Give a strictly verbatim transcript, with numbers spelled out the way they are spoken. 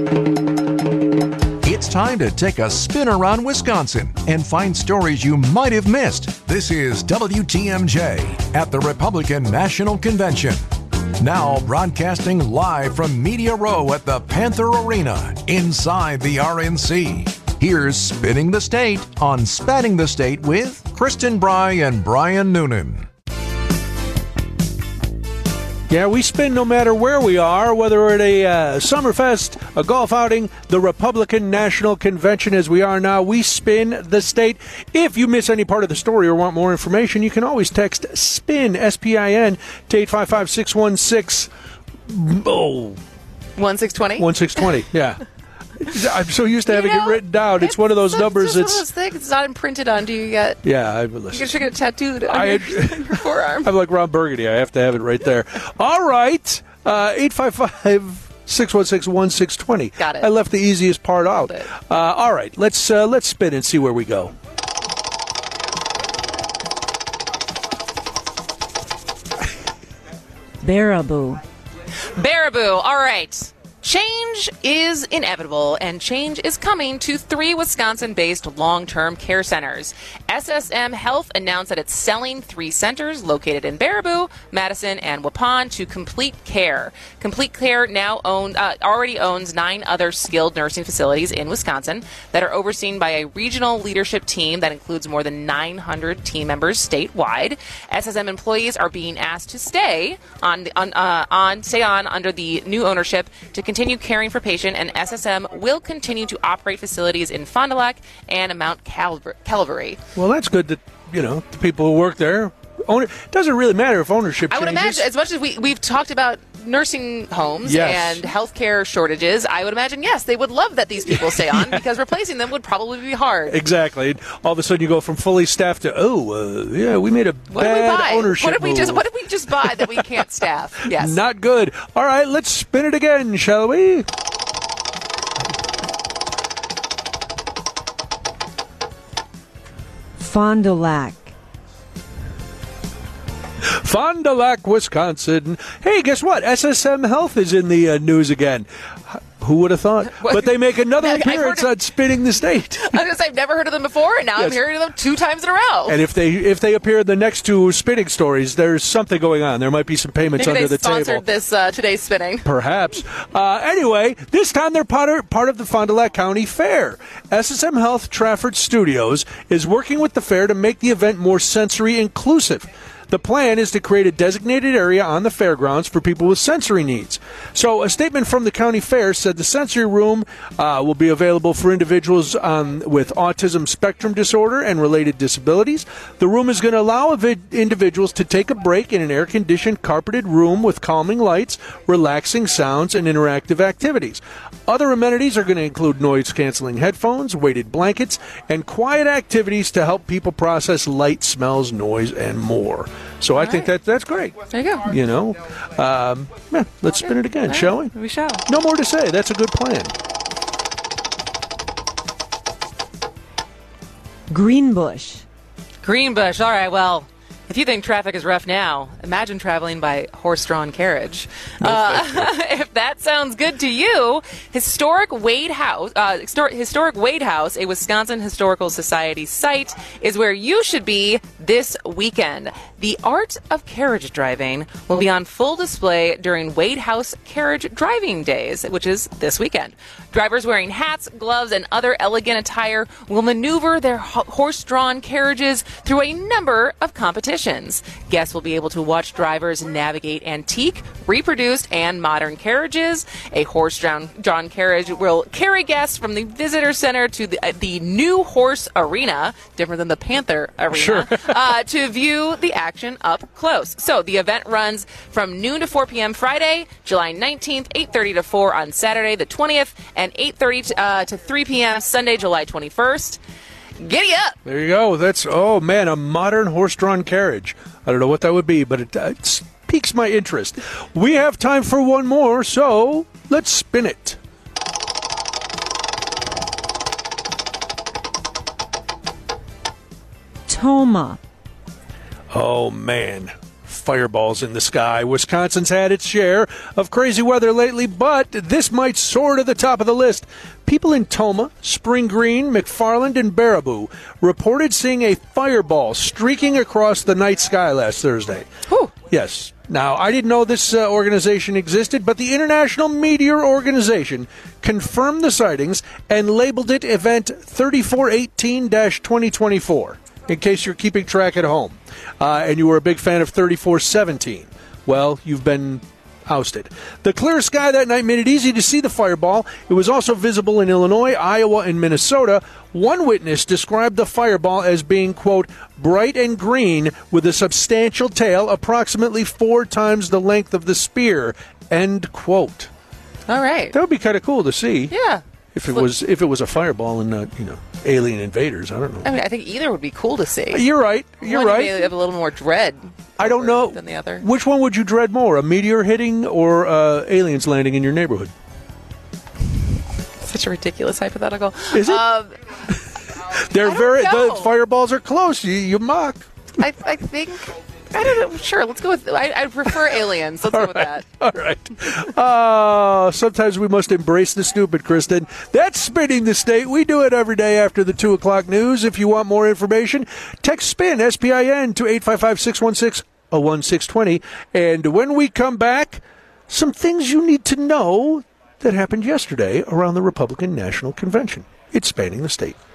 It's time to take a spin around Wisconsin and find stories you might have missed. This is W T M J at the Republican National Convention. Now broadcasting live from Media Row at the Panther Arena inside the R N C. Here's Spinning the State on Spanning the State with Kristen Bry and Brian Noonan. Yeah, we spin no matter where we are, whether we're at a uh, Summerfest, a golf outing, the Republican National Convention as we are now. We spin the state. If you miss any part of the story or want more information, you can always text SPIN, S P I N, to eight five five, six one six, oh. one six two zero? one six two zero, yeah. I'm so used to having you know, it written down. It's, it's one of those it's numbers. It's It's one of those things. It's not imprinted onto you yet. Yeah, I would listen. You should get it tattooed on, I, your, on your forearm. I'm like Ron Burgundy. I have to have it right there. All right. Uh, eight five five, six one six, one six two zero. Got it. I left the easiest part out. Uh, all right. Let's uh, let's spin and see where we go. Baraboo. Baraboo. All right. Change is inevitable, and change is coming to three Wisconsin-based long-term care centers. S S M Health announced that it's selling three centers located in Baraboo, Madison, and Waupun to Complete Care. Complete Care now owned, uh, already owns nine other skilled nursing facilities in Wisconsin that are overseen by a regional leadership team that includes more than nine hundred team members statewide. S S M employees are being asked to stay on, the, on, uh, on stay on under the new ownership to continue caring for patients, and S S M will continue to operate facilities in Fond du Lac and Mount Calv- Calvary. Well, that's good that, you know, the people who work there own it. Doesn't really matter if ownership changes. I would imagine, as much as we, we've talked about nursing homes yes. and healthcare shortages, I would imagine, yes, they would love that these people stay on because replacing them would probably be hard. Exactly. All of a sudden you go from fully staffed to, oh, uh, yeah, we made a what bad did we buy? ownership What did we move. just What did we just buy that we can't staff? Yes. Not good. All right, let's spin it again, shall we? Fond du Lac. Fond du Lac, Wisconsin. Hey, guess what? S S M Health is in the uh, news again. Who would have thought? What? But they make another I've appearance heard of- on Spinning the State. I was going to say, I've never heard of them before, and now Yes. I'm hearing of them two times in a row. And if they if they appear in the next two spinning stories, there's something going on. There might be some payments Maybe under they the table. sponsored this uh, today's spinning. Perhaps. Uh, anyway, this time they're part of, part of the Fond du Lac County Fair. S S M Health Trafford Studios is working with the fair to make the event more sensory inclusive. The plan is to create a designated area on the fairgrounds for people with sensory needs. So a statement from the county fair said the sensory room uh, will be available for individuals um, with autism spectrum disorder and related disabilities. The room is going to allow ev- individuals to take a break in an air-conditioned, carpeted room with calming lights, relaxing sounds, and interactive activities. Other amenities are going to include noise-canceling headphones, weighted blankets, and quiet activities to help people process light, smells, noise, and more. So I All think right. that that's great. There you go. You know, um, yeah, let's spin it again, All shall right. we? We shall. No more to say. That's a good plan. Greenbush. Greenbush. All right, well, if you think traffic is rough now, imagine traveling by horse-drawn carriage. No, uh, if that sounds good to you, historic Wade House, uh, histor- historic Wade House, a Wisconsin Historical Society site, is where you should be this weekend. The art of carriage driving will be on full display during Wade House Carriage Driving Days, which is this weekend. Drivers wearing hats, gloves, and other elegant attire will maneuver their ho- horse-drawn carriages through a number of competitions. Guests will be able to watch drivers navigate antique, reproduced, and modern carriages. A horse-drawn drawn carriage will carry guests from the visitor center to the, uh, the new horse arena, different than the Panther arena, Sure. uh, to view the action up close. So the event runs from noon to four p.m. Friday, July nineteenth, eight thirty to four on Saturday the twentieth, and eight thirty to, uh, to three p.m. Sunday, July twenty-first. Giddy up! There you go. That's, oh man, a modern horse-drawn carriage. I don't know what that would be, but it, uh, it piques my interest. We have time for one more, so let's spin it. Toma. Oh man, fireballs in the sky. Wisconsin's had its share of crazy weather lately, but this might soar to the top of the list. People in Tomah, Spring Green, McFarland, and Baraboo reported seeing a fireball streaking across the night sky last Thursday. Whew. Yes. Now, I didn't know this uh, organization existed, but the International Meteor Organization confirmed the sightings and labeled it Event thirty-four eighteen dash twenty twenty-four, in case you're keeping track at home, uh, and you were a big fan of thirty-four seventeen. Well, you've been ousted. The clear sky that night made it easy to see the fireball. It was also visible in Illinois, Iowa, and Minnesota. One witness described the fireball as being, quote, bright and green with a substantial tail approximately four times the length of the spear, end quote. All right. That would be kind of cool to see. Yeah. If it was if it was a fireball and not, you know, alien invaders. I don't know. I mean, I think either would be cool to see. You're right. You're One right. may have a little more dread. I don't know. Than the other. Which one would you dread more, a meteor hitting or uh, aliens landing in your neighborhood? Such a ridiculous hypothetical. Is it? Um, They're I don't very. know. The fireballs are close. You, you mock. I, I think. I don't know. Sure, let's go with. I, I prefer aliens. Let's All go with right. that. All right. Uh, sometimes we must embrace the stupid, Kristen. That's Spinning the State. We do it every day after the two o'clock news. If you want more information, text SPIN, S P I N, to eight five five, six one six, zero one six two zero. And when we come back, some things you need to know that happened yesterday around the Republican National Convention. It's Spanning the State.